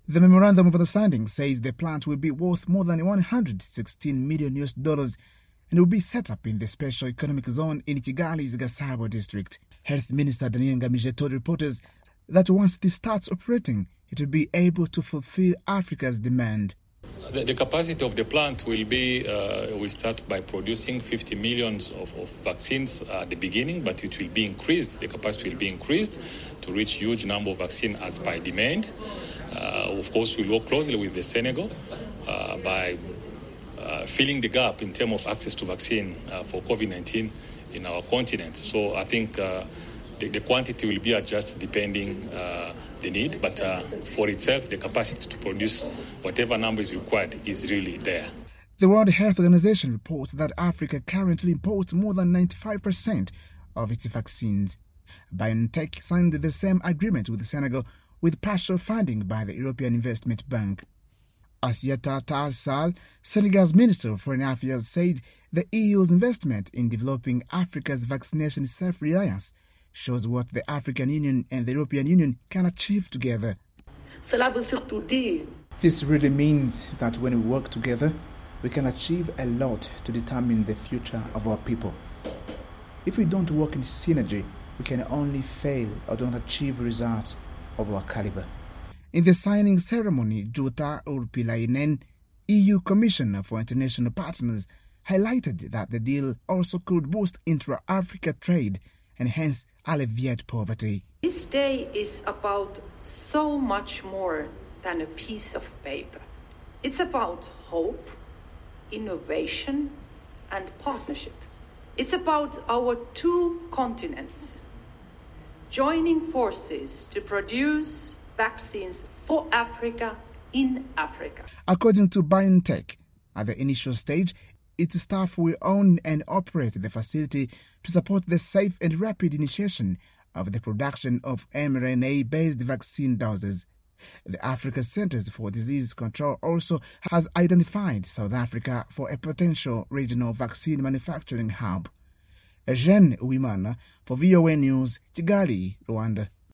The memorandum of understanding says the plant will be worth more than $116 million and will be set up in the special economic zone in Kigali's Gasabo district. Health Minister Daniel Ngamije told reporters that once this starts operating, it will be able to fulfill Africa's demand. The capacity of the plant will be, we start by producing 50 million of vaccines at the beginning, but it will be increased. The capacity will be increased to reach huge number of vaccines as by demand. Of course, we'll work closely with the Senegal by filling the gap in terms of access to vaccine for COVID-19 in our continent. So I think the quantity will be adjusted depending the need, but for itself, the capacity to produce whatever number is required is really there. The World Health Organization reports that Africa currently imports more than 95% of its vaccines. BioNTech signed the same agreement with Senegal with partial funding by the European Investment Bank. Assiata Tall Sall, Senegal's Minister of Foreign Affairs, said the EU's investment in developing Africa's vaccination self-reliance shows what the African Union and the European Union can achieve together. This really means that when we work together, we can achieve a lot to determine the future of our people. If we don't work in synergy, we can only fail or don't achieve results of our caliber. In the signing ceremony, Jutta Urpilainen, EU Commissioner for International Partners, highlighted that the deal also could boost intra-Africa trade and hence alleviate poverty. This day is about so much more than a piece of paper. It's about hope, innovation, and partnership. It's about our two continents joining forces to produce vaccines for Africa in Africa. According to BioNTech, at the initial stage, its staff will own and operate the facility to support the safe and rapid initiation of the production of mRNA-based vaccine doses. The Africa Centers for Disease Control also has identified South Africa for a potential regional vaccine manufacturing hub. Jean Uwimana for VOA News, Kigali, Rwanda.